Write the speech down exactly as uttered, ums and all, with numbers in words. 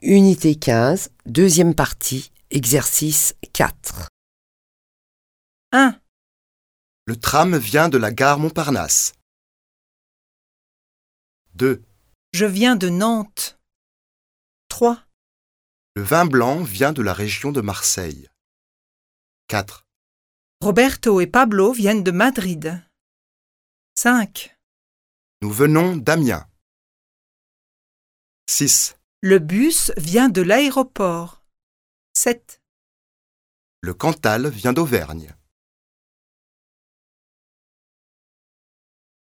Unité quinze, deuxième partie, exercice quatre. un. Le tram vient de la gare Montparnasse. deux. Je viens de Nantes. trois. Le vin blanc vient de la région de Marseille. quatre. Roberto et Pablo viennent de Madrid. cinq. Nous venons d'Amiens. six. Le bus vient de l'aéroport. sept. Le Cantal vient d'Auvergne.